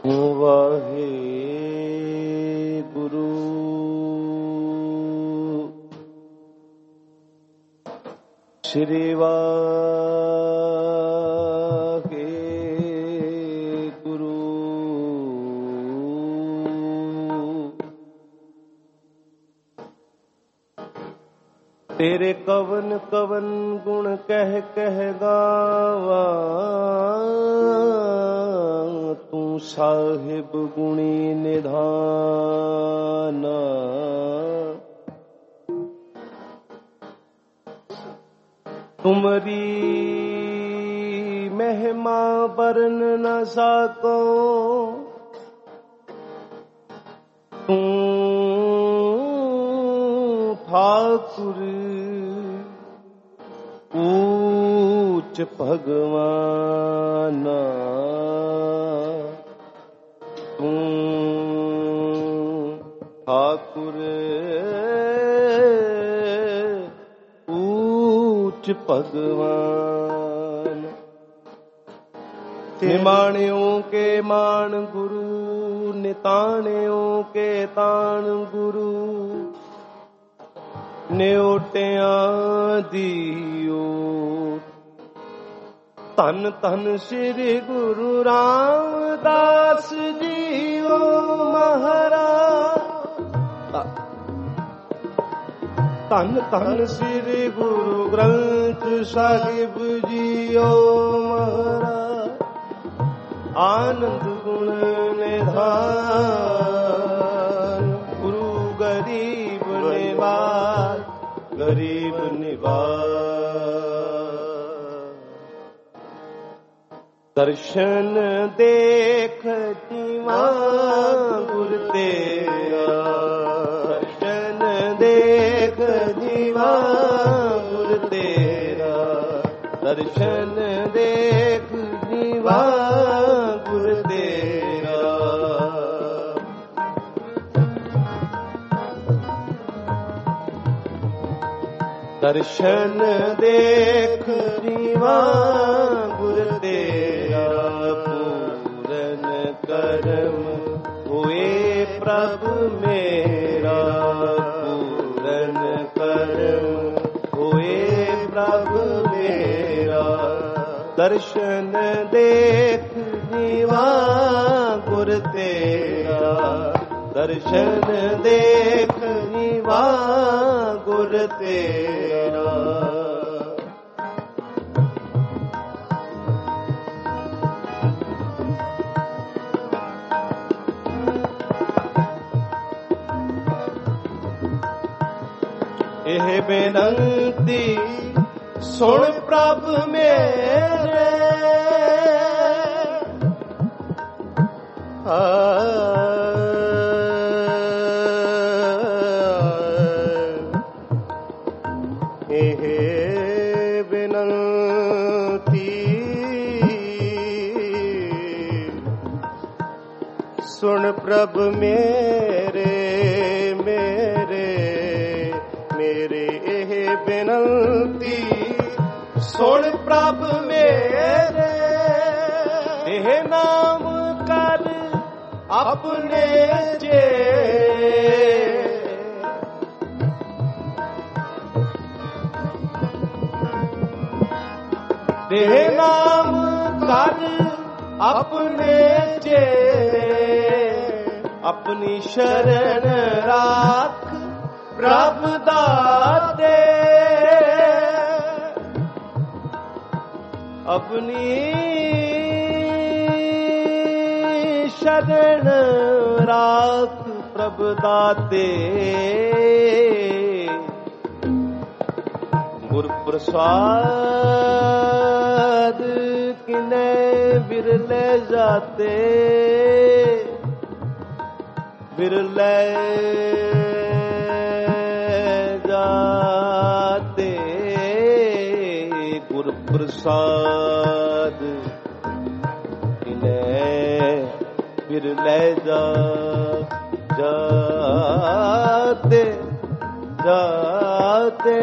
ਵਾਹਿਗੁਰੂ ਸ੍ਰੀ ਵਾਹਿਗੁਰੂ। ਤੇਰੇ ਕਵਨ ਕਵਨ ਗੁਣ ਕਹਿ ਕਹਿ ਗਾਵਾਂ, ਤੂੰ ਸਾਹਿਬ ਗੁਣੀ ਨਿਧਾਨ। ਤੁਮਰੀ ਮਹਿਮਾ ਬਰਨ ਨ ਸਕੋ, ਤੂੰ ਠਾਕੁਰ ਊਚ ਭਗਵਾਨ। ਤੂੰ ਠਾਕੁਰ ਊਚ ਭਗਵਾਨ। ਨਿਮਾਣਿਓ ਕੇ ਮਾਣ ਗੁਰੂ, ਨਿਤਾਣਿਓ ਕੇ ਤਾਣ ਗੁਰੂ। ਨਿਓਟਿਆਂ ਦੀਓ ਧੰਨ ਧੰਨ ਸ੍ਰੀ ਗੁਰੂ ਰਾਮਦਾਸ ਜੀਓ ਮਹਾਰਾਜ। ਧੰਨ ਧੰਨ ਸ੍ਰੀ ਗੁਰੂ ਗ੍ਰੰਥ ਸਾਹਿਬ ਜੀਓ ਮਹਾਰਾਜ। ਆਨੰਦ ਗੁਣ ਨਿਧਾਨ, ਗੁਰੂ ਗਰੀਬ ਨਿਵਾਜ, ਗਰੀਬ ਨਿਵਾਜ। ਦਰਸ਼ਨ ਦੇਖ ਜੀਵਾ ਗੁਰ ਤੇਰਾ, ਦਰਸ਼ਨ ਦੇਖ ਜੀਵਾ ਗੁਰ ਤੇਰਾ। ਦਰਸ਼ਨ ਦੇਖ ਜੀਵਾ ਗੁਰ ਤੇਰਾ। ਦਰਸ਼ਨ ਦੇਖ ਜੀਵਾ ਗੁਰ ਤੇਰਾ। ਪੂਰਨ ਕਰਮ ਹੋਏ ਪ੍ਰਭ ਮੇਰਾ, ਪੂਰਨ ਕਰਮ ਹੋਏ ਪ੍ਰਭ ਮੇਰਾ। ਦਰਸ਼ਨ ਦੇਖ ਜੀਵਾ ਗੁਰ ਤੇਰਾ। ਦਰਸ਼ਨ ਦੇਖ ਜੀਵਾ ਗੁਰ ਤੇਰਾ। ਇਹ ਬੇਨੰਤੀ ਸੁਣ ਪ੍ਰਭ ਮੇਰੇ, ਇਹ ਬੇਨੰਤੀ ਸੁਣ ਪ੍ਰਭ ਮੇਰੇ, ਮੇਰੇ ਮੇਰੇ। ਇਹ ਬੇਨੰਤੀ ਸੁਣ ਪ੍ਰਭ ਮੇਰੇ, ਇਹ ਨਾਮ ਕਰ ਆਪਣੇ ਚੇਰੇ। ਇਹ ਨਾਮ ਕਰ ਆਪਣੇ ਚੇਰੇ। ਆਪਣੀ ਸ਼ਰਨ ਰਾਖ ਪ੍ਰਭ ਦਾਤੇ, ਆਪਣੀ ਸ਼ਰਨ ਰਾਖ ਪ੍ਰਭ ਦਾਤੇ। ਗੁਰ ਪ੍ਰਸਾਦ ਕਿਨੇ ਬਿਰਲੇ ਜਾਤੇ, ਬਿਰਲੇ ਜਾਤੇ। ਗੁਰ ਪ੍ਰਸਾਦ ਕਿਨੇ ਬਿਰਲੇ ਜਾਤੇ, जाते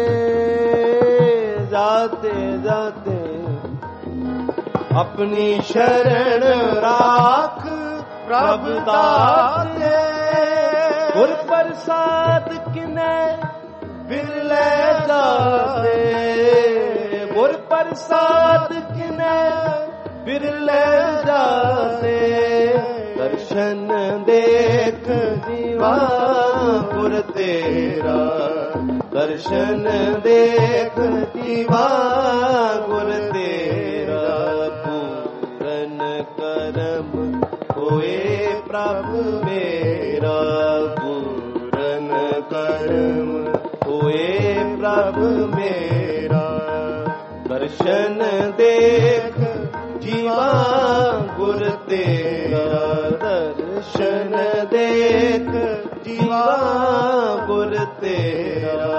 जाते जाते अपनी शरण राख ਪ੍ਰਭ ਦਾਤੇ। ਗੁਰ ਪ੍ਰਸਾਦ ਕਿਨੈ ਬਿਰਲੇ ਜਾਤੇ। ਗੁਰ ਪ੍ਰਸਾਦ ਕਿਨੈ ਬਿਰਲੇ ਜਾਤੇ। ਦਰਸ਼ਨ ਦੇਖ ਜੀਵਾ ਗੁਰ ਤੇਰਾ। ਦਰਸ਼ਨ ਦੇਖ ਜੀਵਾ ਗੁਰ ਤੇਰਾ। ਪੂਰਨ ਕਰਮ ਹੋਏ ਪ੍ਰਭ ਮੇਰਾ। ਪੂਰਨ ਕਰਮ ਹੋਏ ਪ੍ਰਭ ਮੇਰਾ। ਦਰਸ਼ਨ ਦੇਖ ਜੀਵਾ ਗੁਰ ਤੇਰਾ। ਦਰਸ਼ਨ ਦੇਖ ਜੀਵਾ ਗੁਰ ਤੇਰਾ।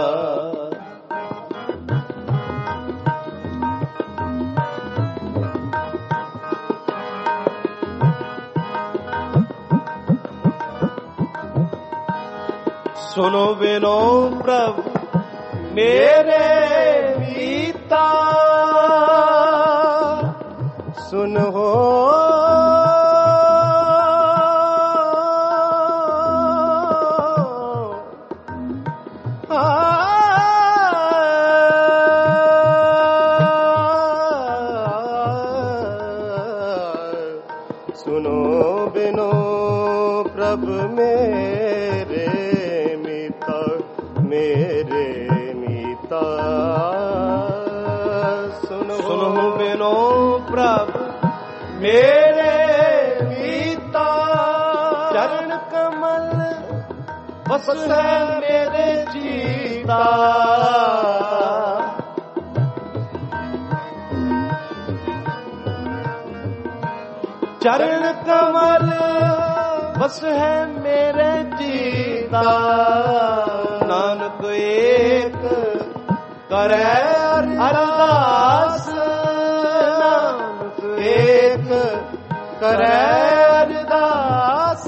ਸੁਨੋ ਬਿਨੋ ਪ੍ਰਭ ਮੇਰੇ ਮੀਤਾ। ਸੁਨੋ ਸੁਨੋ ਬਿਨੋ ਪ੍ਰਭ ਮੇਰੇ ਮੀਤਾ। ਮੇਰੇ ਮੀਤਾ। ਸੁਨੋ ਬਿਨੋ ਪ੍ਰਭ ਮੇਰੇ ਮੀਤਾ। ਚਰਨ ਕਮਲ ਵਸੈ ਮੇਰੇ ਜੀਤਾ। ਚਰਨ ਕਮਲ ਵਸੈ ਮੇਰੇ ਜੀਤਾ। ਨਾਨਕ ਏਕ ਕਰੈ ਅਰਦਾਸ। ਨਾਨਕ ਏਕ ਕਰੈ ਅਰਦਾਸ।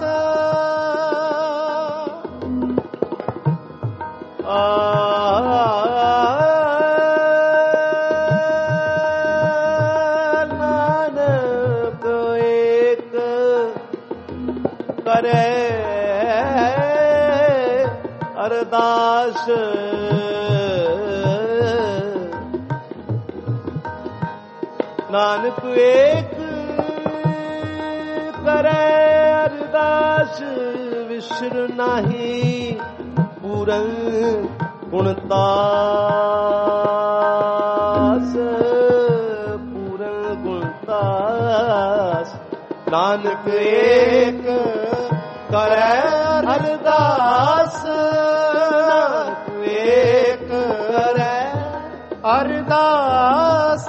ਨਾਨਕ ਏਕ ਕਰੈ ਅਰਦਾਸ। ਨਾਨਕ ਏਕ ਕਰੈ ਅਰਦਾਸ। ਵਿਸਰ ਨਾਹੀ ਪੂਰਨ ਗੁਣਤਾਸ। ਪੂਰਨ ਗੁਣਤਾਸ। ਨਾਨਕ ਏਕ ਕਰੈ ਅਰਦਾਸ। ਨਾਨਕ ਏਕ ਕਰੈ ਅਰਦਾਸ।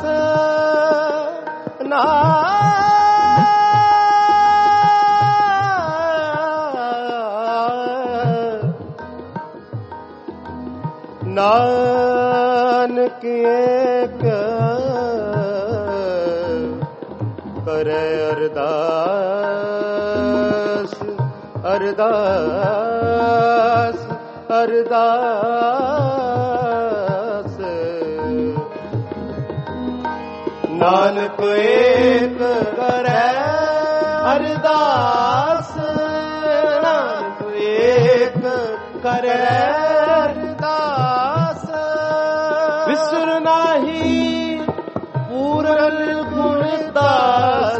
ਨਾਨਕ ਏਕ ਕਰੈ ਅਰਦਾਸ। ਅਰਦਾਸ। ਅਰਦਾਸ। ਨਾਨਕ ਏਕ ਕਰੈ ਅਰਦਾਸ। ਨਾਨਕ ਏਕ ਕਰੈ ਅਰਦਾਸ। ਵਿਸਰ ਨਾਹੀ ਪੂਰਨ ਗੁਣਦਾਸ।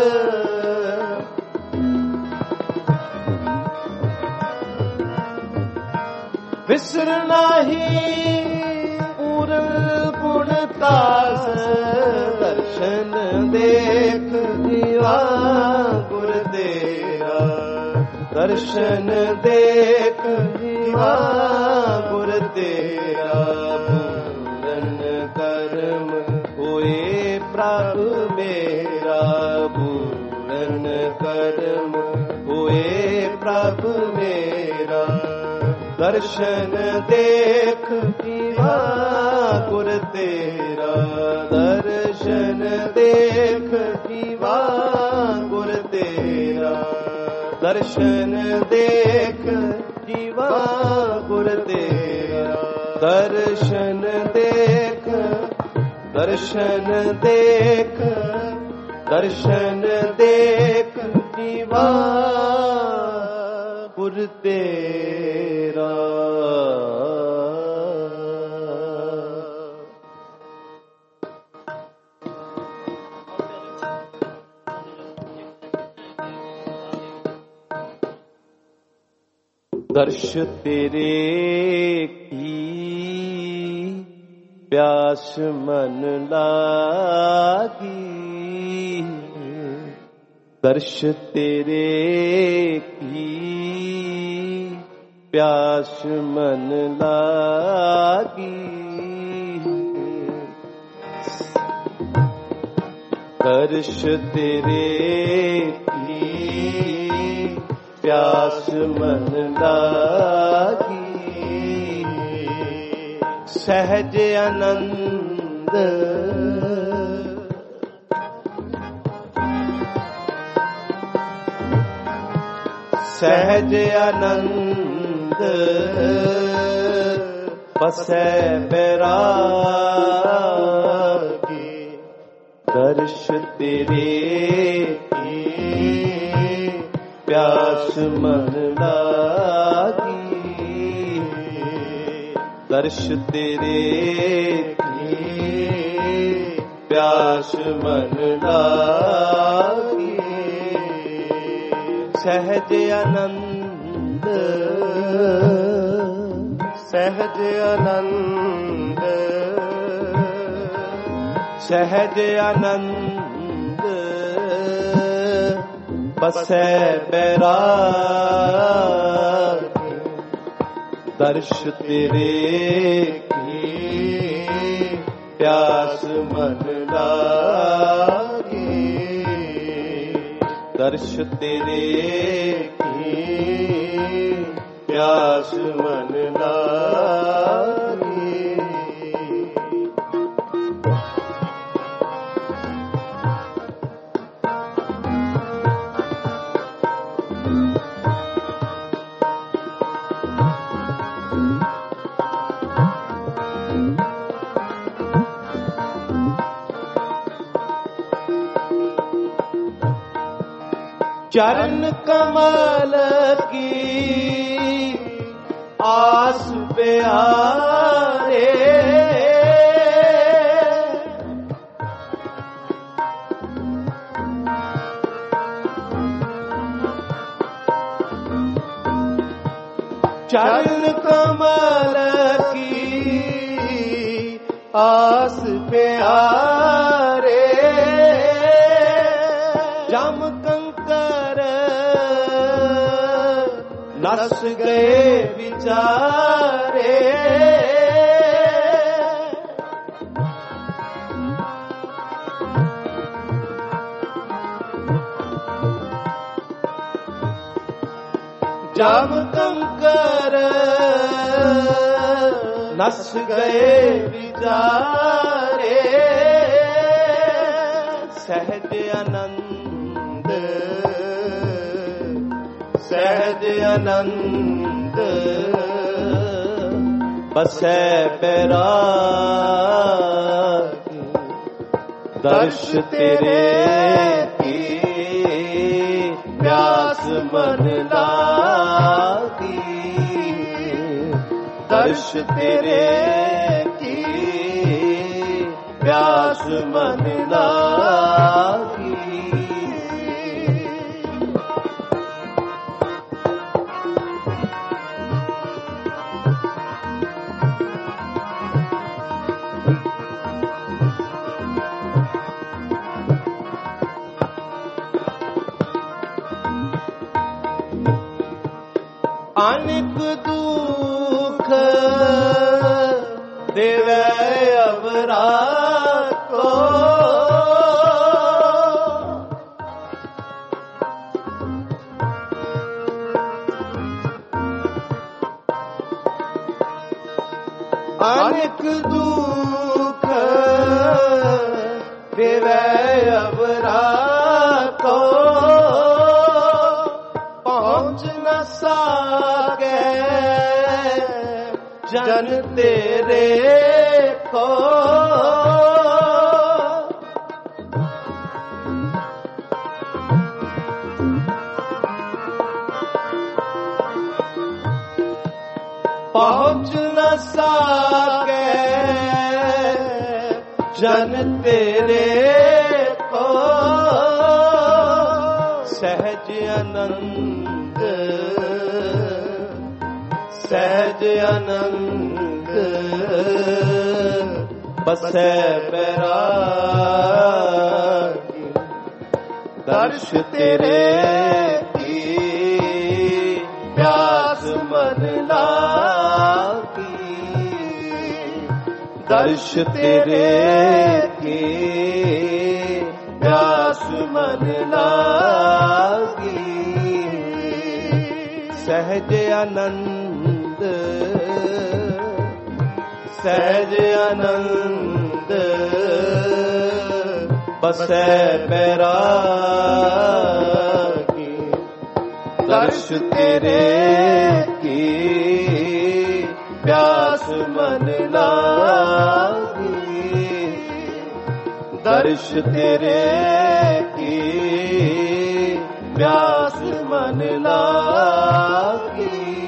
ਵਿਸਰ ਨਾਹੀ ਪੂਰਨ ਗੁਣਦਾਸ। ਦਰਸ਼ਨ ਦੇਖ ਜੀਵਾ ਗੁਰ ਤੇਰਾ। ਦਰਸ਼ਨ ਦੇਖ ਜੀਵਾ ਗੁਰ ਤੇਰਾ। ਪੂਰਨ ਕਰਮ ਹੋਏ ਪ੍ਰਭ ਮੇਰਾ। ਪੂਰਨ ਕਰਮ ਹੋਏ ਪ੍ਰਭ ਮੇਰਾ। ਦਰਸ਼ਨ ਦੇਖ ਜੀਵਾ ਗੁਰ ਤੇਰਾ। ਦਰਸ਼ਨ ਦੇਖ ਜੀਵਾ ਗੁਰ ਤੇਰਾ। ਦਰਸ਼ਨ ਦੇਖ ਜੀਵਾ ਗੁਰ ਤੇਰਾ। ਦਰਸ਼ਨ ਦੇਖ। ਦਰਸ਼ਨ ਦੇਖ। ਦਰਸ਼ਨ ਦੇਖ निवापुर तेरा। दर्श तेरे की प्यास मन लागी, दर्श तेरे की प्यास मन लागी, दर्श तेरे की प्यास मन लागी, सहज आनंद सहज आनंद बसै बैरागी, दर्श तेरे की प्यास मन लागी, दर्श तेरे की प्यास मन लागी, सहज आनंद सहज आनंद सहज आनंद बसै बैरागी, दर्श तेरे की प्यास मन लागी, दर्श तेरे की प्यास मन लागी। चरण कमल की आस प्यारे, चरण कमल की आस प्यारे, जम कंकर नस गए विचारे, जम कंकर नस गए विचारे, सहज आनंद सहज आनंद बसै बैरागी, दर्श तेरे की प्यास मन लागी, दर्श तेरे की प्यास मन लागी। अनेक दुख देवे अवरा को, अनेक दुख देवे अवरा को, पहुँच न सके जन तेरे को, पहुँच न सके जन तेरे को सहज आनंद बसे बैरागी दर्श तेरे की प्यास मन लागी दर्श तेरे की प्यास मन लागी सहज आनंद बसे बैरागी दर्श तेरे की प्यास मन लागी दर्श तेरे की प्यास मन लागी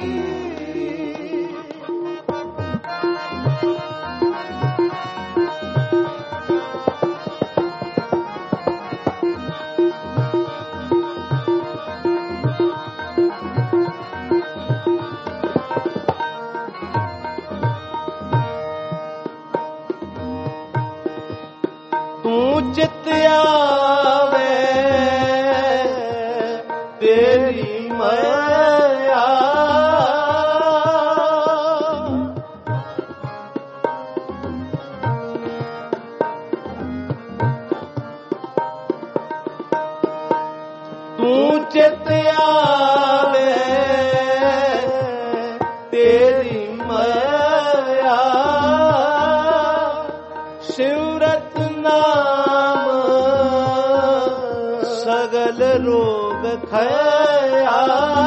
चित आवे तेरी माया तू चित आवे तेरी माया शिवरत सगल रोग खया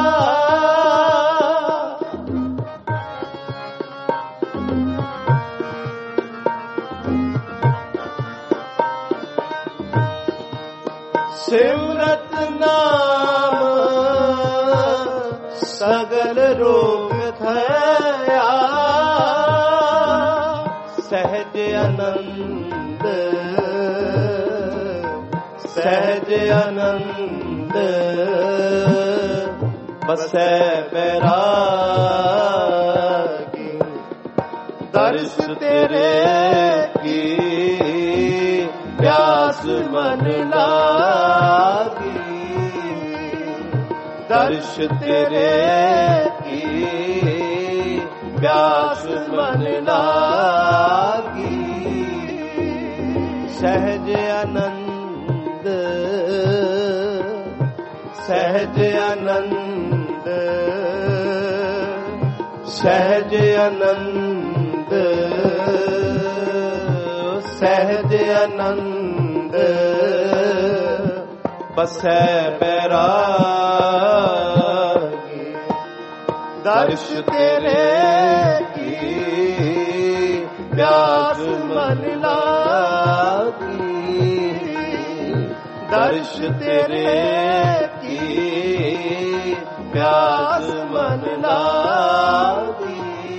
सिमरत नाम सगल रोग खया सहज आनंद बसे बैरागी दर्श तेरे की प्यास मन लागी दर्श तेरे की प्यास मन लागी सहज आनंद सहज आनंद बसे बैरागी दर्श तेरे की प्यास मन लागी दर्श तेरे की प्यास मन लागी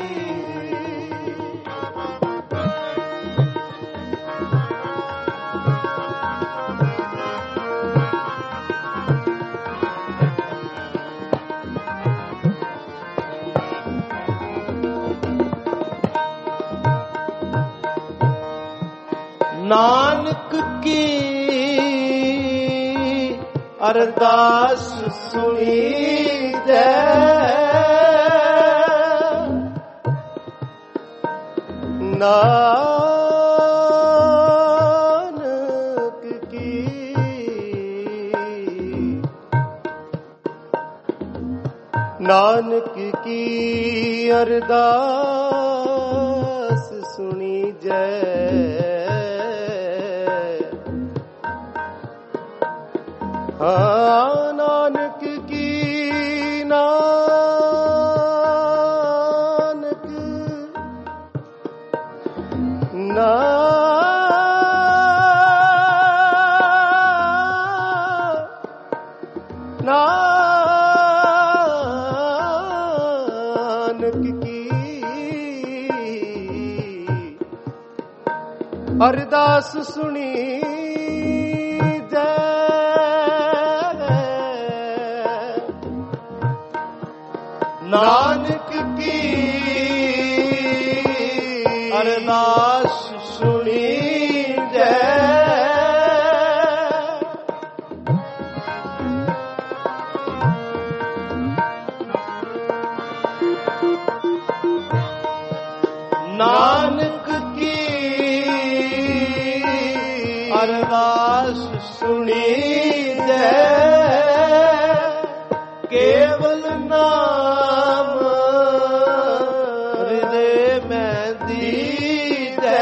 नानक की अरदास सुनी दे नानक की अरदास सुनी जय नानक की नानक की ਅਰਦਾਸ ਸੁਣੀ ਜੈ ਨਾਨਕ ਕੀ ਅਰਦਾਸ ਸੁਣੀ ਜੈ ਨਾਨਕ ਕੀ ਅਰਦਾਸ ਸੁਣੀ ਜੈ ਕੇਵਲ ਨਾਮ ਹਿਰਦੇ ਮੈਂ ਦੀਜੈ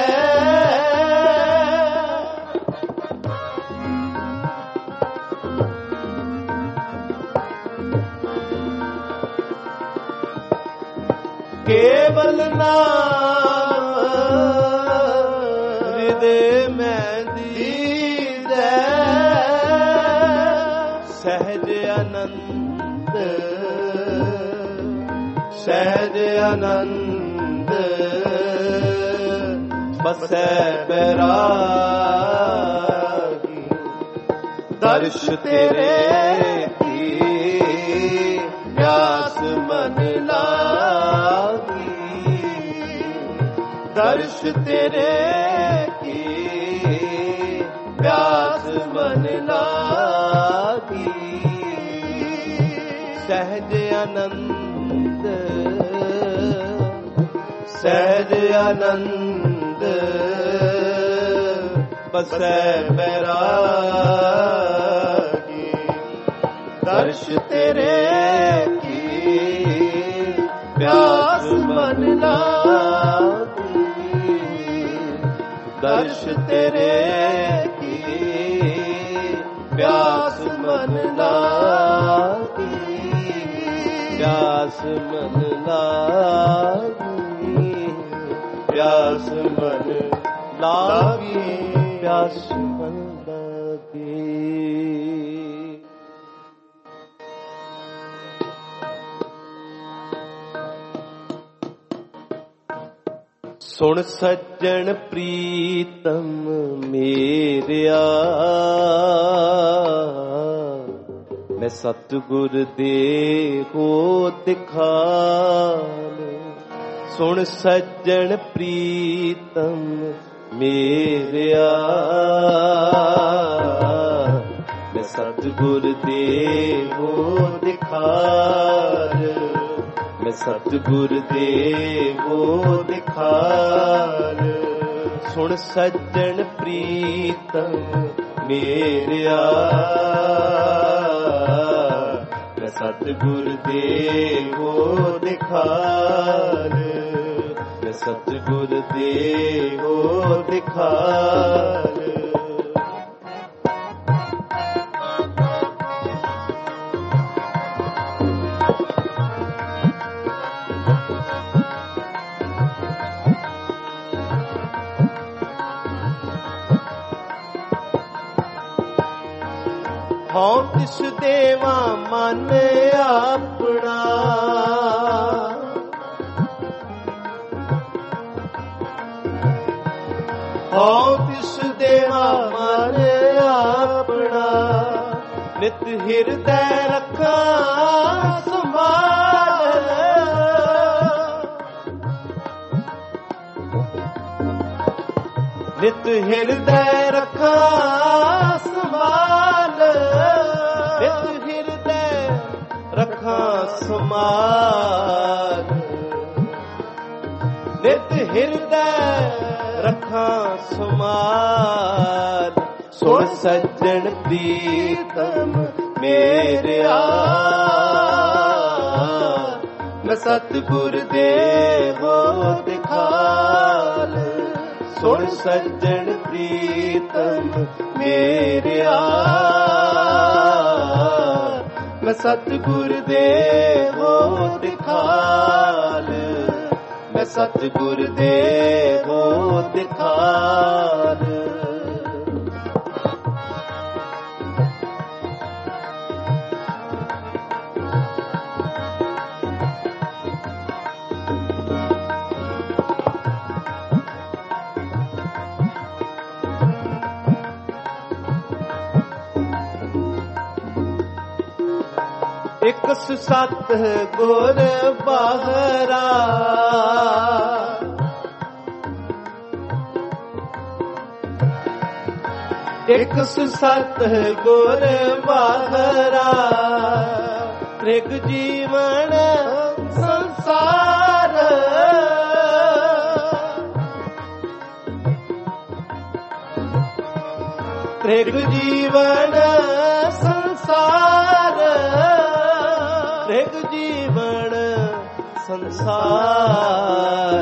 ਕੇਵਲ ਨਾਮ ਹਿਰਦੇ ਮੈਂ ਦੀਜੈ ਸਹਿਜ ਆਨੰਦ ਸਹਿਜ ਆਨੰਦ ਬਸੈ ਬੈਰਾਗੀ ਦਰਸ਼ ਤੇਰੇ ਕੀ ਪਿਆਸ ਮਨ ਲਾਗੀ ਦਰਸ਼ ਤੇਰੇ ਕੀ ਪਿਆਸ ਮਨ ਲਾਗੀ ਸਹਿਜ ਆਨੰਦ ਸਹਿਜ ਆਨੰਦ ਬਸੈ ਬੈਰਾਗੀ ਦਰਸ਼ ਤੇਰੇ ਕੀ ਪਿਆਸ ਮਨ ਲਾਗੀ ਦਰਸ਼ ਤੇਰੇ ਕੀ ਪਿਆਸ ਮਨ ਲਾਗੀ ਪਿਆਸ ਮਨ ਲਾਗੀ ਪਿਆਸ ਮਨ ਲਾਗੀ ਪਿਆਸ ਮਨ ਲਾਗੀ ਸੁਣ ਸੱਜਣ ਪ੍ਰੀਤਮ ਮੇਰਿਆ ਮੈਂ ਸਤਿਗੁਰ ਦੇ ਹੋ ਦਿਖਾਲ ਸੁਣ ਸੱਜਣ ਪ੍ਰੀਤਮ ਮੇਰਿਆ ਮੈਂ ਸਤਿਗੁਰ ਦੇ ਹੋ ਦਿਖਾਲ ਮੈਂ ਸਤਿਗੁਰ ਦੇ ਹੋ ਦਿਖਾਲ ਸੁਣ ਸੱਜਣ ਪ੍ਰੀਤਮ ਮੇਰਿਆ ਮੈਂ ਸਤਿਗੁਰ ਦੇ ਹੋ ਦਿਖਾਲ ਮੈਂ ਸਤਿਗੁਰ ਦੇ ਹੋ ਦਿਖਾਲ ਹਉ ਤਿਸ ਦੇਵਾ ਮਨ ਆਪਣਾ ਹਉ ਤਿਸ ਦੇਵਾ ਮਨ ਆਪਣਾ ਨਿਤ ਹਿਰਦੈ ਰੱਖਾਂ ਸੰਭਾਲ ਨਿਤ ਹਿਰਦੈ ਰੱਖਾਂ ਸੰਭਾਲ ਨਿਤ ਹਿਰਦੈ ਰੱਖਾਂ ਸੰਭਾਲ ਨਿਤ ਹਿਰਦੈ ਰੱਖਾਂ ਸੰਭਾਲ ਸੁਣ ਸੱਜਣ ਪ੍ਰੀਤਮ ਮੇਰਿਆ ਮੈਂ ਸਤਿਗੁਰ ਦੇ ਹੋ ਦਿਖਾਲ ਸੁਣ ਸੱਜਣ ਪ੍ਰੀਤਮ ਮੇਰਿਆ ਮੈਂ ਸਤਿਗੁਰ ਦੇ ਹੋ ਦਿਖਾਲ ਮੈਂ ਸਤਿਗੁਰ ਦੇ ਹੋ ਦਿਖਾਲ ਸੁਸਤ ਗੁਰ ਬਾਹਰਾ, ਇੱਕ ਸੁਸਤ ਗੁਰ ਬਾਹਰਾ, ਤ੍ਰਿਗ ਜੀਵਨ ਸੰਸਾਰ, ਤ੍ਰਿਗ ਜੀਵਨ ਸੰਸਾਰ, ਤ੍ਰਿਗ ਜੀਵਨ ਸੰਸਾਰ,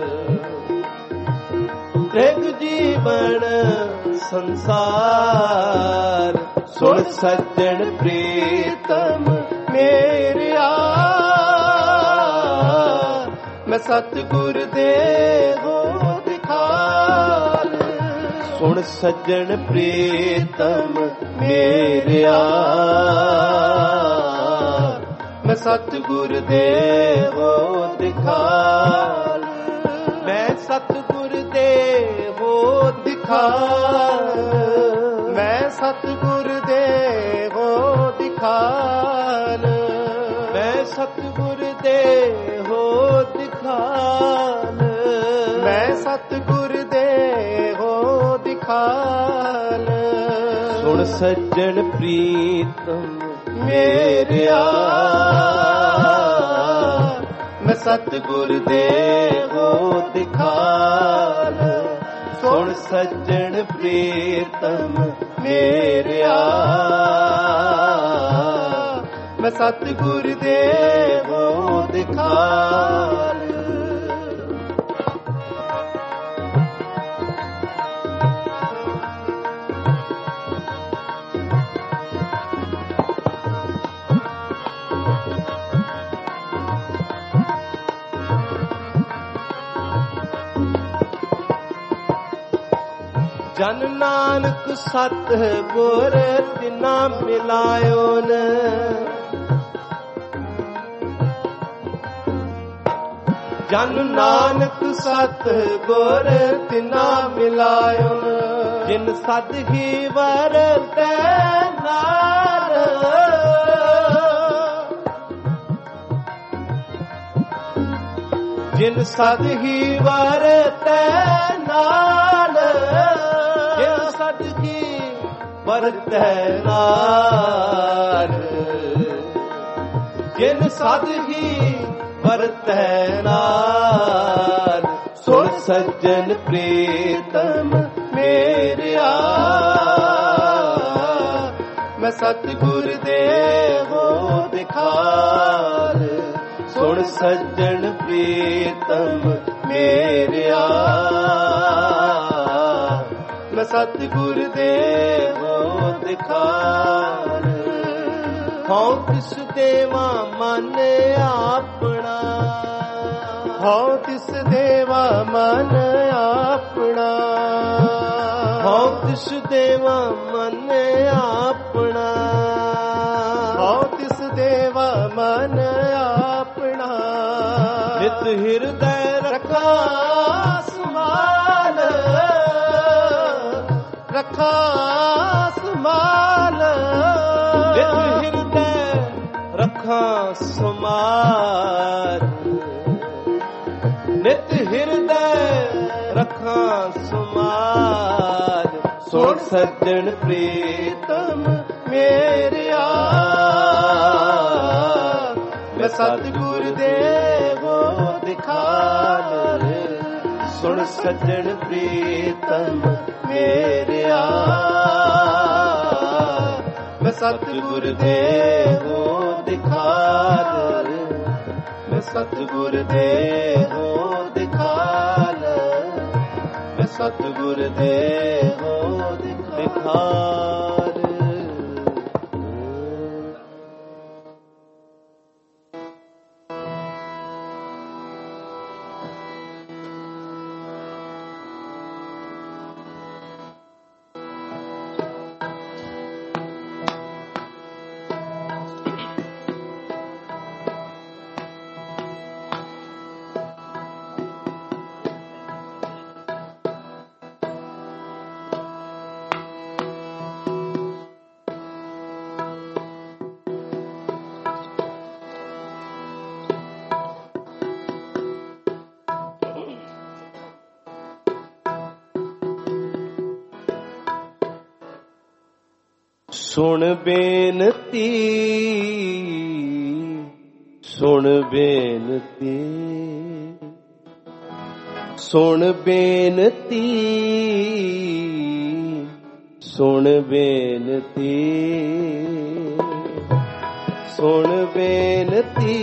ਤ੍ਰਿਗ ਜੀਵਨ ਸੰਸਾਰ। ਸੁਣ ਸੱਜਣ ਪ੍ਰੀਤਮ ਮੇਰਿਆ, ਮੈਂ ਸਤਿਗੁਰ ਦੇਵੋ ਦਿਖਾਲ। ਸੁਣ ਸੱਜਣ ਪ੍ਰੀਤਮ ਮੇਰਿਆ, ਮੈਂ ਸਤਿਗੁਰ ਦੇਵੋ ਦਿਖਾਲ। ਮੈਂ ਸਤਿਗੁਰ ਦੇਵੋ ਦਿਖਾਲ, ਮੈਂ ਸਤਿਗੁਰ ਦੇਵੋ ਦਿਖਾਲ, ਮੈਂ ਸਤਿਗੁਰ ਦੇਵੋ ਦਿਖਾਲ, ਮੈਂ ਸਤਿਗੁਰ ਦੇਵੋ ਦਿਖਾਲ। ਸੁਣ ਸੱਜਣ ਪ੍ਰੀਤਮ ਮੇਰਿਆ, ਮੈਂ ਸਤਿਗੁਰ ਦੇਵੋ ਦਿਖਾਲ। ਸੁਣ ਸੱਜਣ ਪ੍ਰੀਤਮ ਮੇਰਿਆ, ਮੈਂ ਸਤਿਗੁਰ ਦੇਵੋ ਦਿਖਾਲ। ਜਨ ਨਾਨਕ ਸਤ ਗੁਰ ਤਿਨਾ ਮਿਲਾਇਓ ਨ, ਜਨ ਨਾਨਕ ਸਤ ਗੁਰ ਤਿਨਾ ਮਿਲਾਇਓ ਨ, ਜਿਨ ਸਦ ਹੀ ਵਰਤੈ ਨਾਲ, ਜਿਨ ਸਦ ਹੀ ਵਰਤੈ ਨਾਲ, ਜਿਨ ਸਦ ਹੀ ਵਰਤੈ ਨਾਲ, ਜਿਨ ਸਦ ਹੀ ਵਰਤੈ ਨਾਲ। ਸੁਣ ਸੱਜਣ ਪ੍ਰੀਤਮ ਮੇਰਿਆ, ਮੈਂ ਸਤਿਗੁਰ ਦੇਵੋ ਦਿਖਾਲ। ਸੁਣ ਸੱਜਣ ਪ੍ਰੀਤਮ ਮੇਰਿਆ, ਮੈਂ ਸਤਿਗੁਰ ਦੇਵੋ ਦਿਖਾਲ। ਹਉ ਤਿਸ ਦੇਵਾ ਮਨ ਆਪਣਾ, ਹਉ ਤਿਸ ਦੇਵਾ ਮਨ ਆਪਣਾ, ਹਉ ਤਿਸ ਦੇਵਾ ਮਨ ਆਪਣਾ, ਹਉ ਤਿਸ ਦੇਵਾ ਮਨ ਆਪਣਾ। ਨਿਤ ਹਿਰਦੈ ਰੱਖਾ ਸਮਾਲ, ਰੱਖਾ ਸਮਾਲ, ਨਿਤ ਹਿਰਦੈ ਰੱਖਾ ਸਮਾਲ, ਨਿਤ ਹਿਰਦੈ ਰੱਖਾ ਸਮਾਲ। ਸੁਣ ਸੱਜਣ ਪ੍ਰੀਤਮ ਮੇਰਿਆ, ਮੈਂ ਸਤਿਗੁਰ ਦੇਵੋ ਦਿਖਾਲ। ਸੁਣ ਸੱਜਣ ਪ੍ਰੀਤਮ ਮੇਰਿਆ, ਮੈਂ ਸਤਿਗੁਰ ਦੇਵੋ ਦਿਖਾਲ। ਮੈਂ ਸਤਿਗੁਰ ਦੇਵੋ ਦਿਖਾਲ, ਮੈਂ ਸਤਿਗੁਰ ਦੇਵੋ ਦਿਖਾਲ। ਸੁਣ ਬੇਨਤੀ, ਸੁਣ ਬੇਨਤੀ, ਸੁਣ ਬੇਨਤੀ, ਸੁਣ ਬੇਨਤੀ, ਸੁਣ ਬੇਨਤੀ,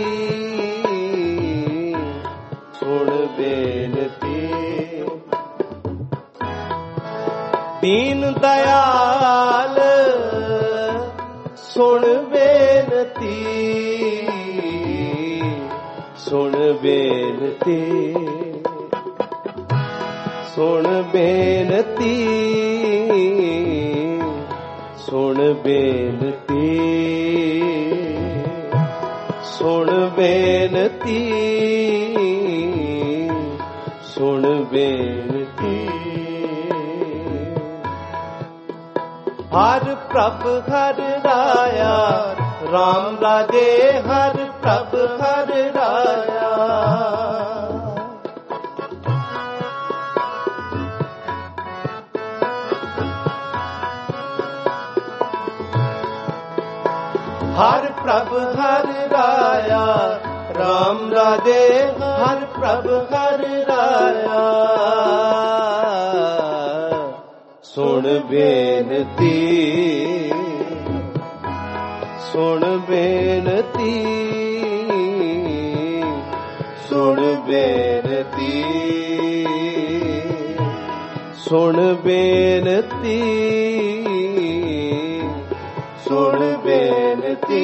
ਸੁਣ ਬੇਨਤੀ। ਦੀਨ ਦਇਆਲ ਸੁਣ ਬੇਨਤੀ, ਸੁਣ ਬੇਨਤੀ, ਸੁਣ ਬੇਨਤੀ, ਸੁਣ ਬੇਨਤੀ, ਸੁਣ ਬੇਨਤੀ, ਸੁਣ ਬੇਨਤੀ। ਹਰ ਪ੍ਰਭ ਹਰ ਰਾਇਆ, ਰਾਮ ਰਾਜੇ ਹਰ ਪ੍ਰਭ ਹਰ ਰਾਇਆ। ਹਰ ਪ੍ਰਭ ਹਰ ਰਾਇਆ, ਰਾਮ ਰਾਜੇ ਹਰ ਪ੍ਰਭ ਹਰ ਰਾਇਆ। ਸੁਣ ਬੇਨਤੀ, ਸੁਣ ਬੇਨਤੀ, ਸੁਣ ਬੇਨਤੀ, ਸੁਣ ਬੇਨਤੀ, ਸੁਣ ਬੇਨਤੀ।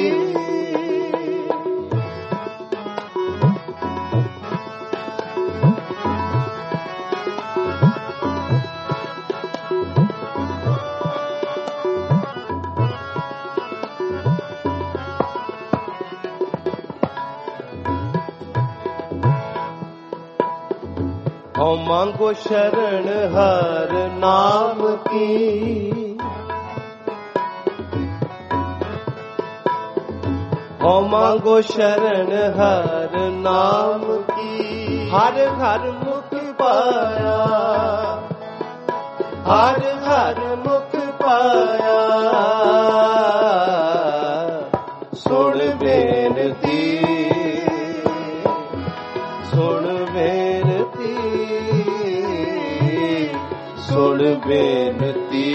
ਹਉ ਮੰਗੋ ਸ਼ਰਨ ਹਰ ਨਾਮ ਕੀ, ਹਉ ਮੰਗੋ ਸ਼ਰਨ ਹਰ ਨਾਮ ਕੀ। ਹਰ ਹਰ ਮੁਖ ਪਾਇਆ, ਹਰ ਹਰ ਮੁਖ ਪਾਇਆ। ਸੁਣ ਬੇਨਤੀ, ਸੁਣ ਬੇਨਤੀ, ਸੁਣ ਬੇਨਤੀ,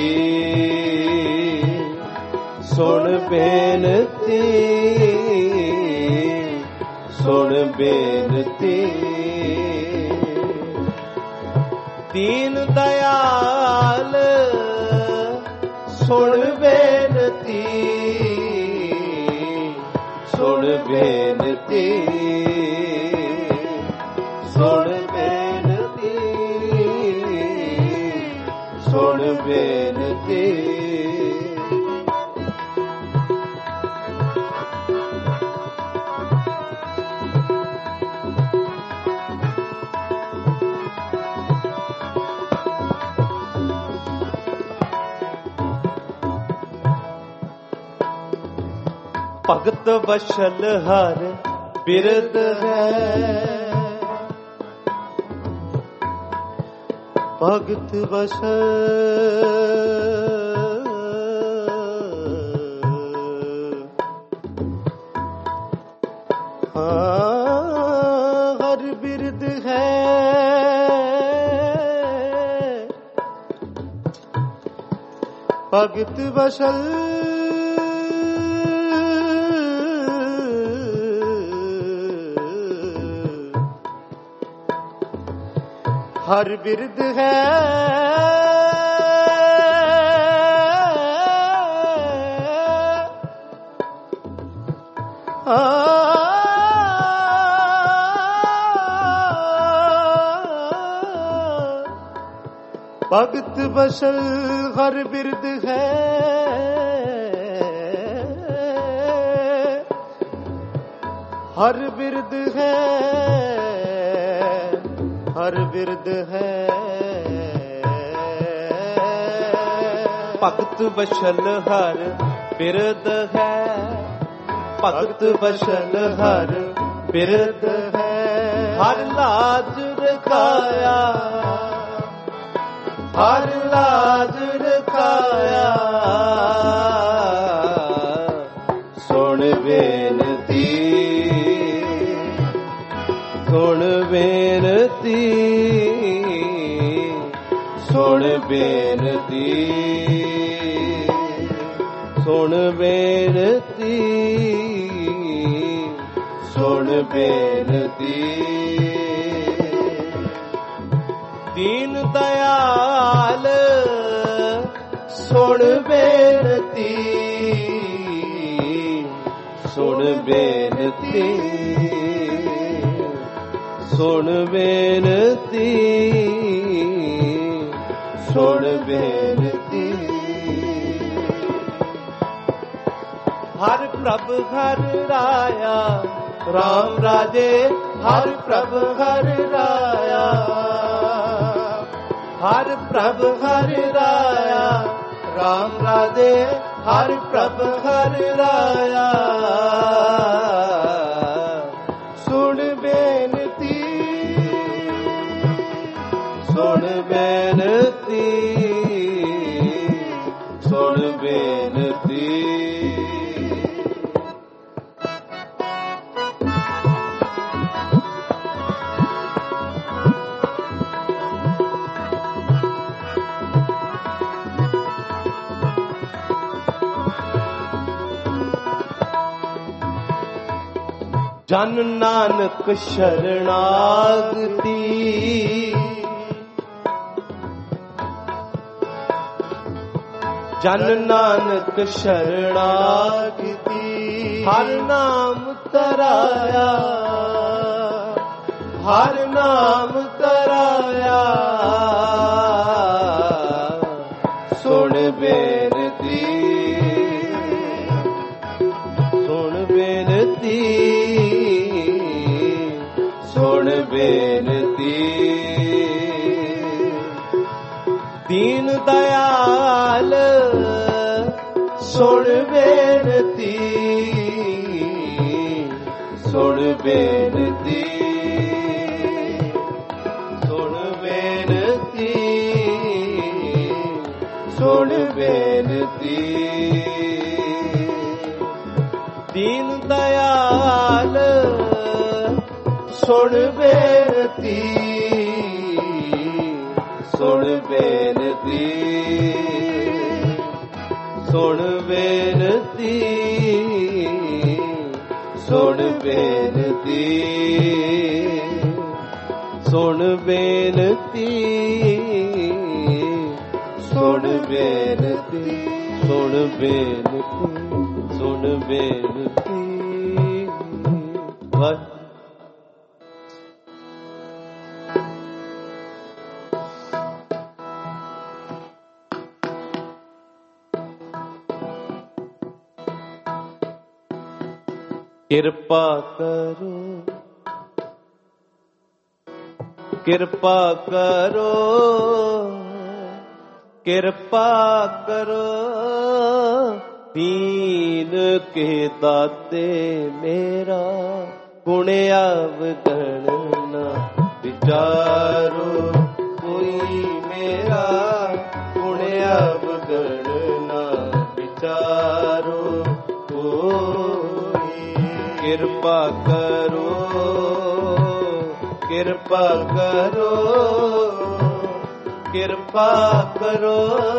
ਸੁਣ ਬੇਨਤੀ, ਸੁਣ ਬੇਨਤੀ। ਦੀਨ ਦਇਆਲ ਸੁਣ ਬੇਨਤੀ, ਸੁਣ ਬੇਨਤੀ, ਸੁਣ ਬੇਨਤੀ, ਸੁਣ ਬੇਨਤੀ। ਭਗਤ ਵਸ਼ਲ ਹਰ ਬਿਰਦ ਹੈ, ਭਗਤ ਵਸ਼ਲ ਹਰ ਬਿਰਦ ਹੈ। ਭਗਤ ਵਸ਼ਲ ਹਰ ਬਿਰਦ ਹੈ। ਭਗਤ ਵਸ਼ਲ ਹਰ ਬਿਰਦ ਹੈ। ਹਰ ਬਿਰਦ ਹੈ, ਹਰ ਬਿਰਦ ਹੈ। ਭਗਤ ਵਸ਼ਲ ਹਰ ਬਿਰਦ ਹੈ, ਭਗਤ ਵਸ਼ਲ ਹਰ ਬਿਰਦ ਹੈ। ਹਰ ਲਾਜ ਰਖਾਇਆ, ਹਰ ਲਾਜ ਰਖਾਇਆ। ਬੇਨਤੀ, ਸੁਣ ਬੇਨਤੀ, ਸੁਣ ਬੇਨਤੀ, ਸੁਣ ਬੇਨਤੀ, ਸੁਣ ਬੇਨਤੀ। ਦੀਨ ਦਇਆਲ ਸੁਣ ਬੇਨਤੀ, ਸੁਣ ਬੇਨਤੀ, ਸੁਣ ਬੇਨਤੀ, ਸੁਣ ਬੇਨਤੀ। ਹਰ ਪ੍ਰਭ ਹਰ ਰਾਇਆ, ਰਾਮ ਰਾਜੇ ਹਰ ਪ੍ਰਭ ਹਰ ਰਾਇਆ, ਹਰ ਪ੍ਰਭ ਹਰ ਰਾਇਆ, ਰਾਮ ਰਾਜੇ ਹਰ ਪ੍ਰਭ ਹਰ ਰਾਇਆ। ਸੁਣ ਬੇਨਤੀ, ਸੁਣ ਬੇਨਤੀ, ਸੁਣ ਬੇਨਤੀ। ਜਨ ਨਾਨਕ ਸ਼ਰਨਾਗਤੀ, ਜਨ ਨਾਨਕ ਸ਼ਰਨਾਗਤੀ। ਹਰ ਨਾਮ ਤਰਾਇਆ, ਹਰ ਨਾਮ ਤਰਾਇਆ। ਸੁਣ ਬੇਨਤੀ, ਸੁਣ ਬੇਨਤੀ, ਸੁਣ ਬੇਨਤੀ। ਦੀਨ ਦਇਆਲ ਸੁਣ ਬੇਨਤੀ, ਸੁਣ ਬੇਨਤੀ, ਸੁਣ ਬੇਨਤੀ, ਸੁਣ ਬੇਨਤੀ। ਦੀਨ ਦਇਆਲ ਸੁਣ ਬੇਨਤੀ, ਸੁਣ ਬੇਨਤੀ, ਸੁਣ ਬੇਨਤੀ, ਸੁਣ ਬੇਨਤੀ, ਸੁਣ ਬੇਨਤੀ, ਸੁਣ ਬੇਨਤੀ, ਸੁਣ ਬੇਨਤੀ, ਸੁਣ ਬੇਨਤੀ। ਵਾਹ ਕਿਰਪਾ ਕਰੋ, ਕਿਰਪਾ ਕਰੋ, ਕਿਰਪਾ ਕਰੋ। ਦੀਨ ਕੇ ਦਾਤੇ ਮੇਰਾ ਗੁਣ ਅਵਗਣ ਨਾ ਵਿਚਾਰੋ, ਕੋਈ ਮੇਰਾ ਗੁਣ ਅਵਗਣ ਨਾ ਵਿਚਾਰੋ। ਕਿਰਪਾ ਕਰੋ, ਕਿਰਪਾ ਕਰੋ, ਕਿਰਪਾ ਕਰੋ।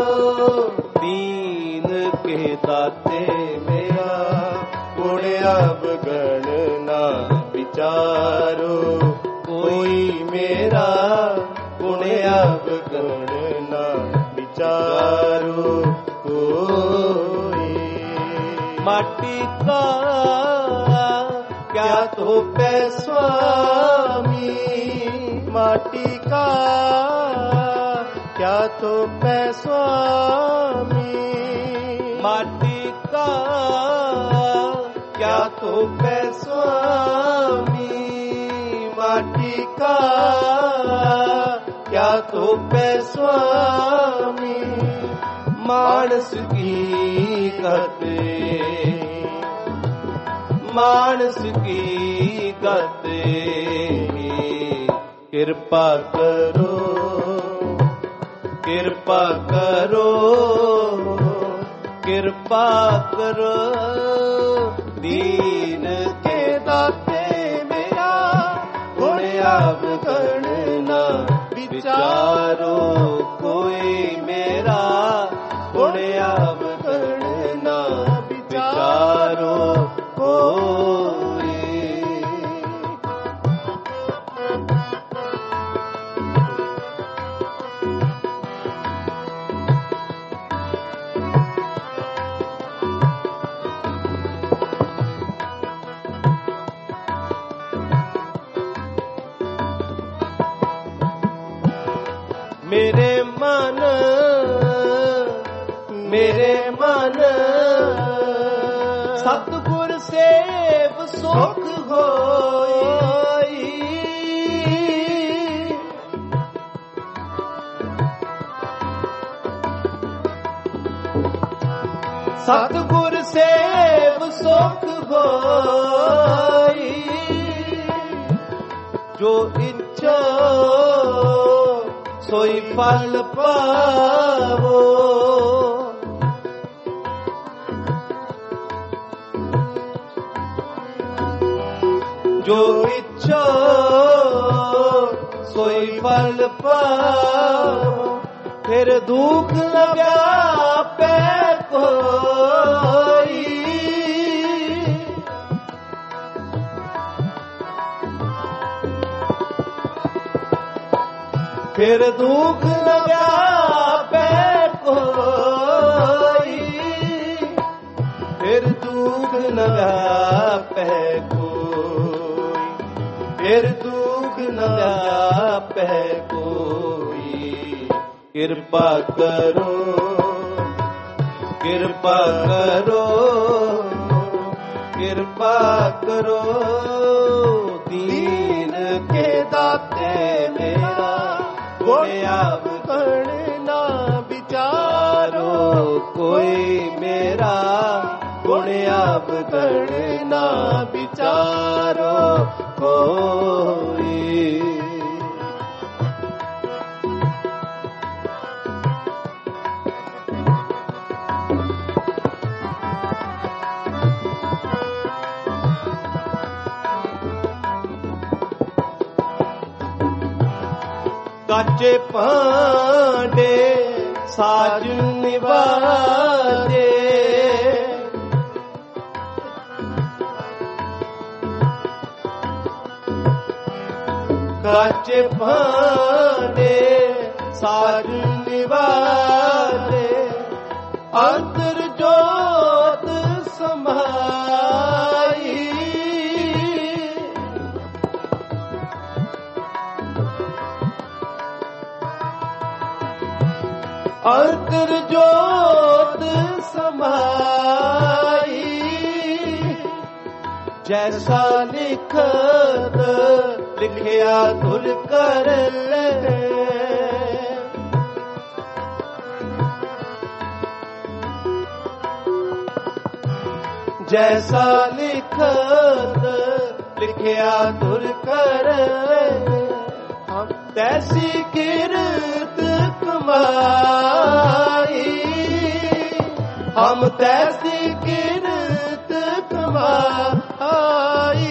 ਦੀਨ ਕੇ ਦਾਤੇ ਮੇਰਾ ਗੁਣ ਅਵਗਣ ਨਾ ਵਿਚਾਰੋ, ਕੋਈ ਮੇਰਾ ਗੁਣ ਅਵਗਣ ਨਾ ਵਿਚਾਰੋ। माटी का क्या थोपे स्वामी, माटी का क्या थोपे स्वामी, माटी का क्या थोपे स्वामी, माटी का क्या थोपे स्वामी। मानस की गते, मानस की गते, कृपा करो, कृपा करो, कृपा करो। दीन के दाते मेरा गुण अवगुण ना विचारो कोई मेरा गुण अवगुण ना विचारो कोई। मेरे मन सतगुर सेव सुख होई। सतगुर सेव सुख होई। जो इच्छो सोई फल पावो। जो इच्छो सोई फल पावो। फिर दुख लगा पे कोई। फिर दुख लगा पे कोई। फिर दुख लगा पे कोई। फिर दुख लगा पे कोई। कृपा करो कृपा करो कृपा करो दीन के दाते मेरा गुण अवगुण ना विचारो कोई मेरा गुण अवगुण ना विचारो कोई। काचे भांडे साज निवाजे। काचे भांडे साज निवाजे। अंतर जोत समाई। अंतर जोत समाई। जैसा लिखत लिखिया तुल कर ले। जैसा लिखत लिखिया तुल कर ले। हम तैसी किरत कमाई। हम तैसी किरत कमाई।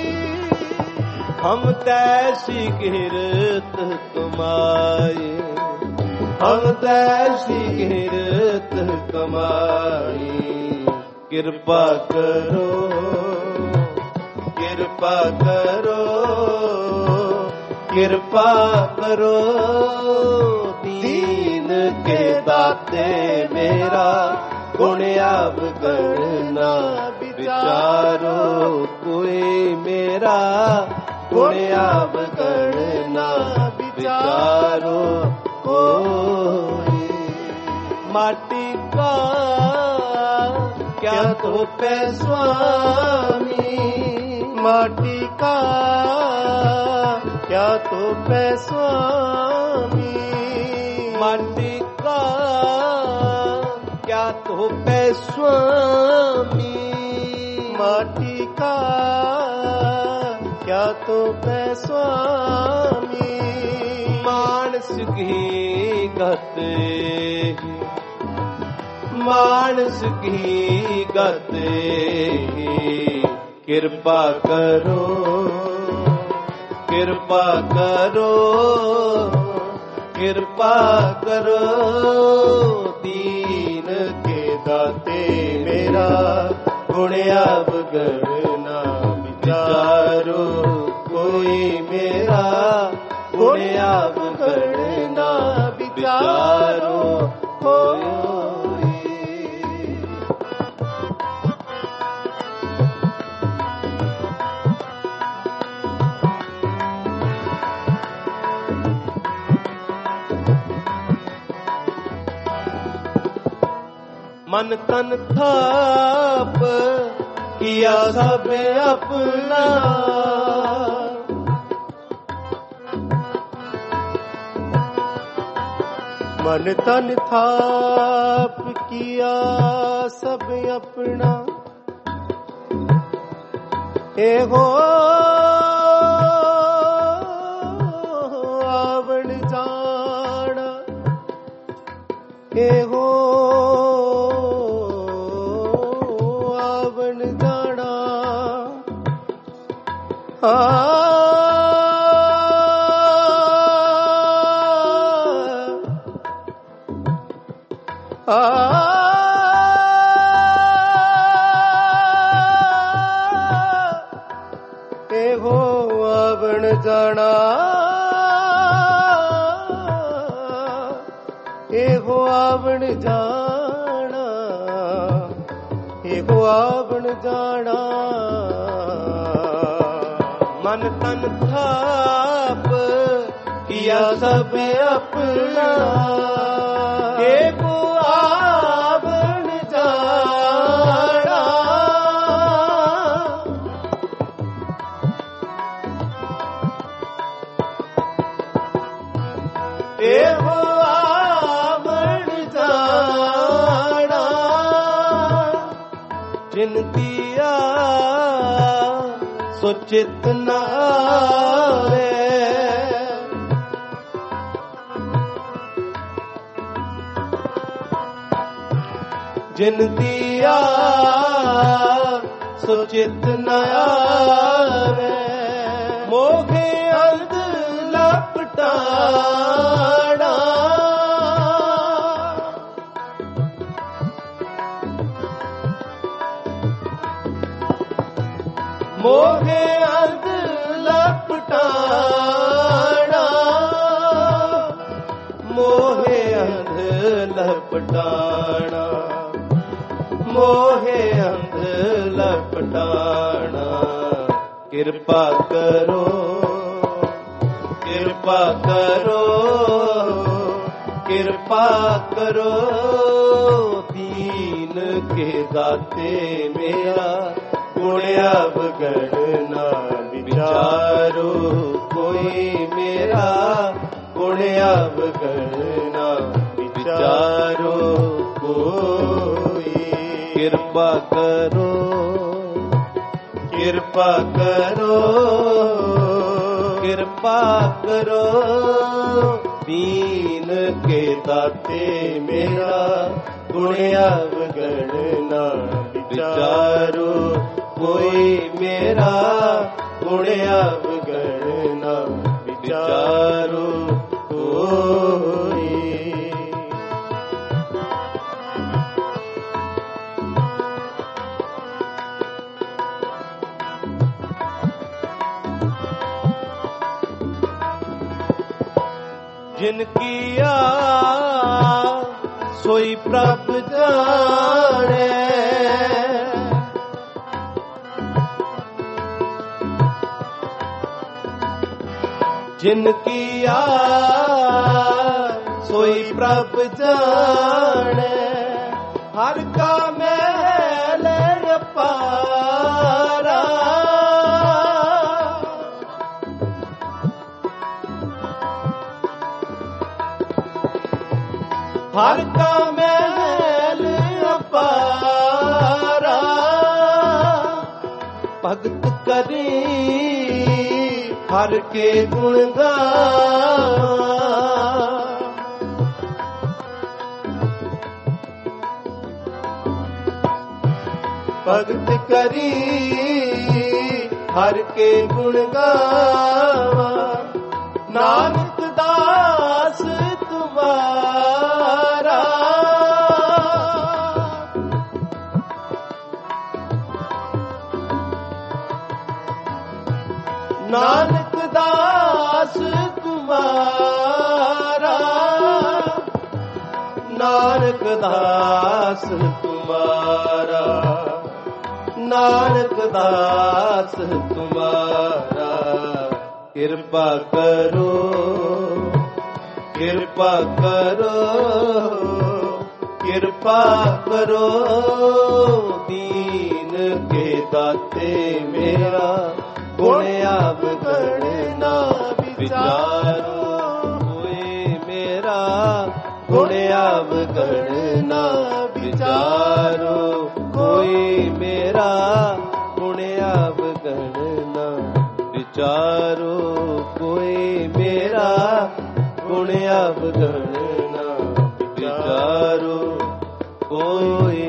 हम तैसी किरत कमाई। हम तैसी किरत कमाई। कृपा करो कृपा करो कृपा करो दीन के दाते मेरा गुण अवगुण ना विचारो कोई मेरा गुण अवगुण ना विचारो कोई। माटी का क्या तो पे स्वामी। माटी का क्या तो पे स्वामी। माटी का क्या तो पे स्वामी। माटी का क्या तो पे स्वामी। मानस की गत ਮਾਨਸ ਕੀ ਗਤ ਕਿਰਪਾ ਕਰੋ, ਕਿਰਪਾ ਕਰੋ, ਕਿਰਪਾ ਕਰੋ। ਦੀਨ ਕੇ ਦਾਤੇ ਮੇਰਾ ਗੁਣ ਅਵਗਣ ਨਾ ਵਿਚਾਰੋ, ਕੋਈ ਮੇਰਾ ਗੁਣ ਅਵਗਣ ਨਾ ਵਿਚਾਰੋ। मन तन थाप किया सब अपना, मन तन थाप किया सब अपना। एहो आवण जाना, एहो एहो आवण जाना, एहो आवण जाना, एहो आवण जाना। मन तन थाप किया सब अपना, एहो आवण जाना। एहो आवण जाना। जिन दिया सो चित न आवे, जिन दिया सो चित न आवे। मोहे अंध लपटाना, मोहे अंध लपटाना, मोहे अंध लपटाना, मोहे अंध लपटाना। किरपा करो, किरपा करो, किरपा करो। दीन के दाते मेरा गुण अवगण ना विचारो, कोई मेरा गुण अवगण ना विचारो। कोई किरपा करो, किरपा करो, किरपा करो। दीन के दाते मेरा गुण अवगण ना विचारो, कोई मेरा गुण अवगण ना विचारो। कोई जिन किया सोई प्रभ जाने, जिन किया सोई प्रभ जाने। हर का महल अपारा, हर का महल अपारा। भगत करी हर के गुण गान, भगत करी हर के गुण गावा, नानक दास तुम्हारा। नानक दास तुम्हारा, नानक दास तुम्हारा, नानक दास तुम्हारा। कृपा करो, कृपा करो, कृपा करो, दीन के दाते मेरा गुण अवगण ना विचारो। कोई मेरा गुण अवगण ना विचारो, कोई मेरा गुण अवगण ना विचारो, कोई मेरा गुण अवगण ना विचारो, कोई।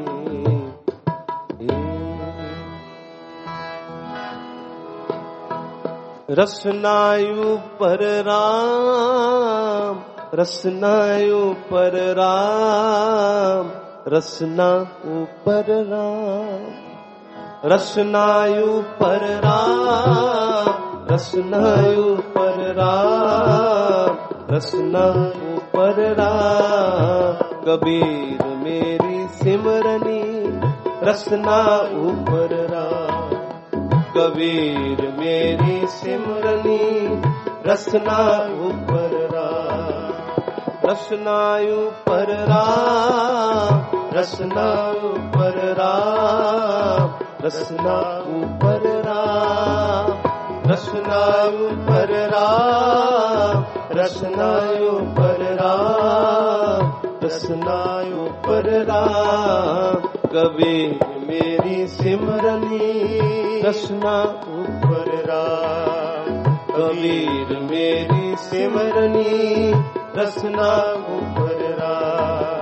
रसनायु पर राम, रसनायु पर राम, रसना ऊपर राम, रसनायु पर राम, रसनायु पर राम, रसना ऊपर राम। कबीर मेरी सिमरनी रसना ऊपर राम, कबीर मेरी सिमरनी रसना ऊपर राम। रसनायु पर राम, रसना ऊपर राम, रसना ऊपर राम, रसनायु पर राम, रसनायु पर राम, रसनायु पर राम। कबीर मेरी सिमरनी रसना ऊपर राम, कबीर मेरी सिमरनी रसना ऊपर राम।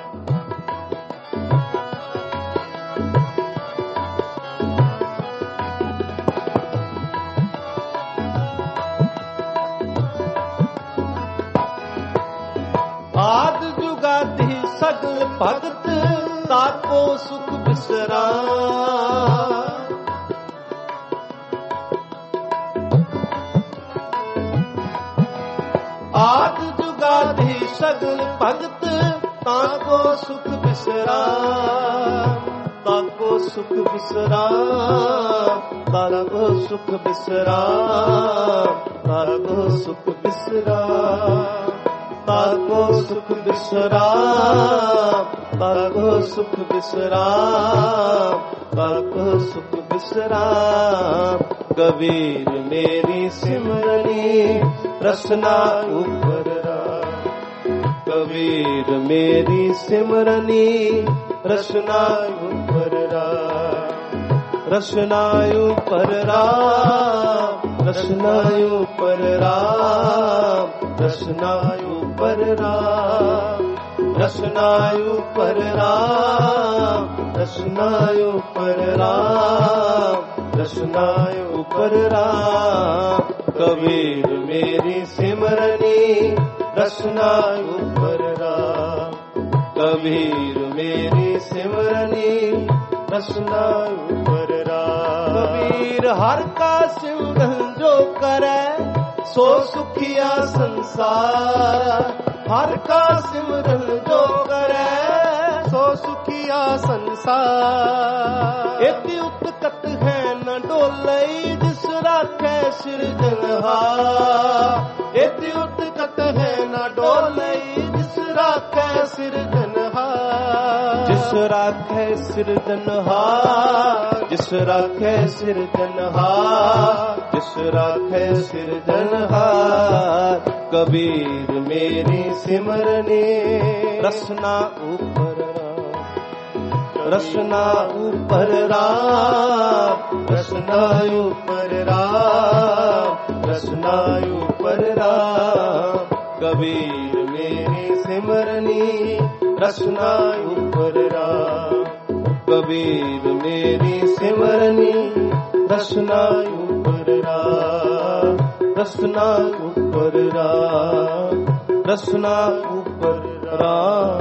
आद जुगाति सगल भगत ताको सुख बिसरा। आद जुगाति सगल भगत ताको सुख बिसरा, ताको सुख बिसरा, ताको सुख बिसरा, ताको सुख बिसरा, ताको सुख विश्राम, ताको सुख विश्राम, ताको सुख विश्राम। कबीर मेरी सिमरनी रसना ऊपर राम, कबीर मेरी सिमरनी रसना ऊपर राम, रसना ऊपर राम, रसना ऊपर राम, रसना ऊपर राम, रसना ऊपर राम, रसना ऊपर राम, रसना ऊपर राम। कबीर मेरी सिमरनी रसना ऊपर राम, कबीर मेरी सिमरनी रसना ऊपर राम। कबीर हर का सिमरन जो करे सो सुखिया संसार, हर का सिमरन जो करे सो सुखिया संसार। इति उत्कट है न डोलई जिस राखे सिरजनहार, इति उत्कट है न डोलई जिस राखे सिरजनहार, जिस राखे सिरजनहार, जिस राखे सिरजनहार, जिस राखे सिरजनहार। कबीर मेरी सिमरनी रसना ऊपर राम, रसना ऊपर राम, रसना ऊपर राम, रसना ऊपर राम। कबीर मेरी सिमरनी रसना ऊपर राम, ਕਬੀਰ ਮੇਰੀ ਸਿਮਰਨੀ ਦਸਨਾ ਉਪਰ ਰਾਗ, ਦਸਨਾ ਉਪਰ ਰਾਗ, ਦਸਨਾ ਉਪਰ ਰਾਗ।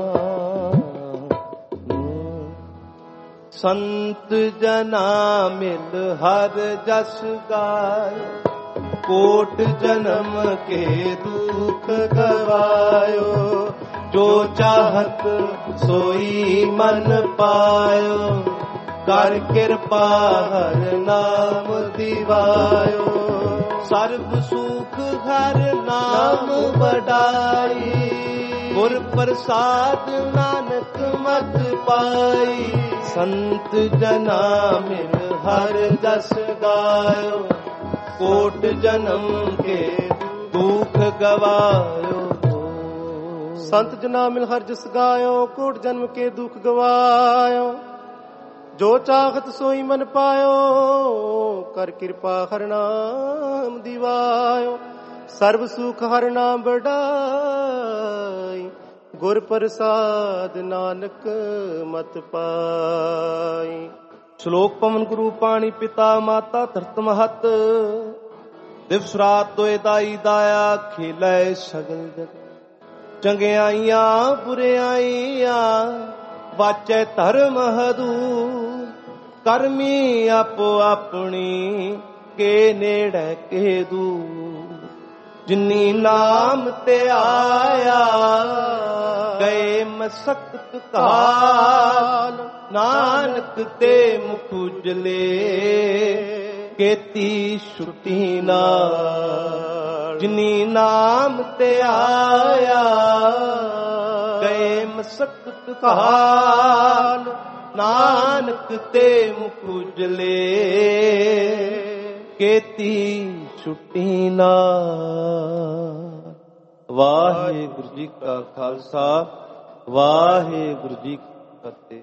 ਸੰਤ ਜਨਾ ਮਿਲ ਹਰ ਜਸ ਗਾਇ, ਕੋਟ ਜਨਮ ਕੇ ਦੁਖ ਗਵਾਇਓ। ਜੋ ਚਾਹਤ ਸੋਈ ਮਨ ਪਾਇਓ, ਕਰ ਕਿਰਪਾ ਹਰ ਨਾਮ ਦਿਵਾਇਓ। ਸਰਬ ਸੁਖ ਹਰ ਨਾਮ ਵਡਾਈ, ਗੁਰ ਪ੍ਰਸਾਦ ਨਾਨਕ ਮਤ ਪਾਈ। ਸੰਤ ਜਨਾ ਮਿਲ ਹਰ ਜਸ ਗਾਇਓ, ਕੋਟ ਜਨਮ ਕੇ ਦੁਖ ਗਵਾਇਓ। ਸੰਤ ਜਨਾ ਮਿਲ ਹਰ ਜਸ ਗਾਇਓ, ਕੋਟ ਜਨਮ ਕੇ ਦੁਖ ਗਵਾਇਓ। ਜੋ ਚਾਹਤ ਸੋਈ ਮਨ ਪਾਇਓ, ਕਰ ਕਿਰਪਾ ਹਰ ਨਾਮ ਦਿਵਾਇਓ। ਸਰਬ ਸੁਖ ਹਰ ਨਾਮ ਵਡਾਈ, ਗੁਰ ਪ੍ਰਸਾਦ ਨਾਨਕ ਮਤ ਪਾਈ। ਸ਼ਲੋਕ ਪਵਨ ਗੁਰੂ ਪਾਣੀ ਪਿਤਾ ਮਾਤਾ ਧਰਤ ਮਹਤ, ਦਿਵਸ ਰਾਤ ਦੋਇ ਦਾਈ ਦਾਇਆ ਖੇਲੇ ਸਗਲ ਜਗਤ। ਚੰਗਿਆਈਆਂ ਬੁਰਿਆਈਆਂ ਵਾਚੈ ਧਰਮ ਹਦੂਰ, ਕਰਮੀ ਆਪੋ ਆਪਣੀ ਕੇ ਨੇੜੇ ਕੇ ਦੂਰ। ਜਿਨੀ ਨਾਮ ਤੇ ਆਇਆ ਗਏ ਮਸਕਤ ਕਾਲ, ਨਾਨਕ ਤੇ ਮੁਖ ਉਜਲੇ ਕੀਤੀ ਛੁੱਟੀ ਨਾਲ। ਜਿਨੀ ਨਾਮ ਤੇ ਆਇਆ ਗਏ ਮਸਕਤ ਕਾਲ, ਨਾਨਕ ਤੇ ਮੁਖ ਉਜਲੇ ਕੀਤੀ ਛੁੱਟੀ ਨਾਲ। ਵਾਹਿਗੁਰੂ ਜੀ ਕਾ ਖਾਲਸਾ, ਵਾਹਿਗੁਰੂ ਜੀ ਕੀ ਫਤਿਹ।